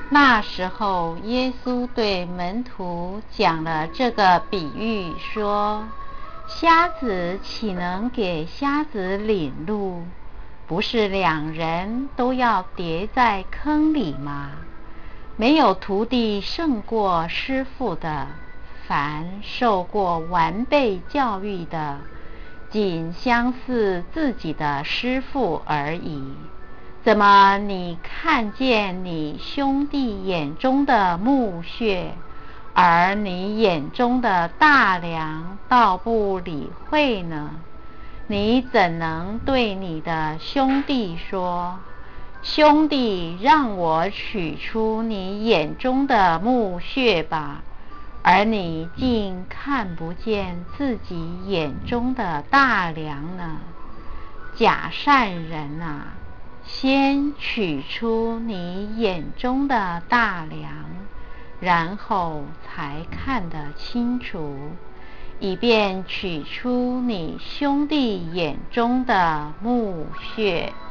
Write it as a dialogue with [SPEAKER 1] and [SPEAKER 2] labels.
[SPEAKER 1] 那时候，耶稣对门徒讲了这个比喻，说：瞎子岂能给瞎子领路？不是两人都要跌在坑里吗？没有徒弟胜过师傅的，凡受过完备教育的，仅相似自己的师傅而已。怎么你看见你兄弟眼中的木屑，而你眼中的大梁倒不理会呢？你怎能对你的兄弟说：兄弟，让我取出你眼中的木屑吧，而你竟看不见自己眼中的大梁呢？假善人啊，先取出你眼中的大梁，然后才看得清楚，以便取出你兄弟眼中的木屑。